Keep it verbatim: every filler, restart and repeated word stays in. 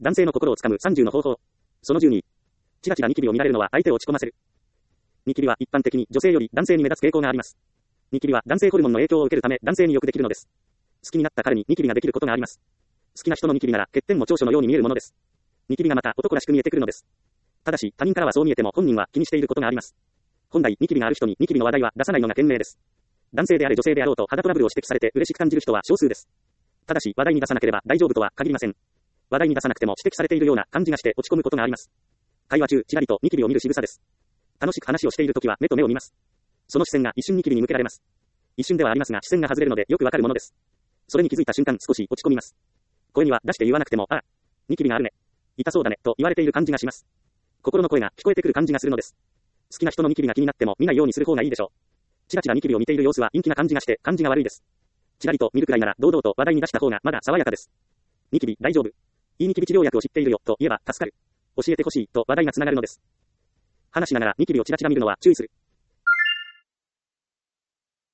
男性の心をつかむさんじゅうの方法。そのじゅうに。チラチラニキビを見られるのは相手を落ち込ませる。ニキビは一般的に女性より男性に目立つ傾向があります。ニキビは男性ホルモンの影響を受けるため男性によくできるのです。好きになった彼にニキビができることがあります。好きな人のニキビなら欠点も長所のように見えるものです。ニキビがまた男らしく見えてくるのです。ただし他人からはそう見えても本人は気にしていることがあります。本来ニキビがある人にニキビの話題は出さないのが賢明です。男性であれ女性であろうと肌トラブルを指摘されて嬉しく感じる人は少数です。ただし話題に出さなければ大丈夫とは限りません。話題に出さなくても指摘されているような感じがして落ち込むことがあります。会話中ちらりとニキビを見る仕草です。楽しく話をしているときは目と目を見ます。その視線が一瞬ニキビに向けられます。一瞬ではありますが視線が外れるのでよくわかるものです。それに気づいた瞬間少し落ち込みます。声には出して言わなくても、ああ、ニキビがあるね。痛そうだね、と言われている感じがします。心の声が聞こえてくる感じがするのです。好きな人のニキビが気になっても見ないようにする方がいいでしょう。チラチラニキビを見ている様子は陰気な感じがして感じが悪いです。チラリと見るくらいなら堂々と話題に出した方がまだ爽やかです。ニキビ大丈夫。いいニキビ治療薬を知っているよ、と言えば助かる。教えてほしい、と話題がつながるのです。話しながらニキビをチラチラ見るのは注意する。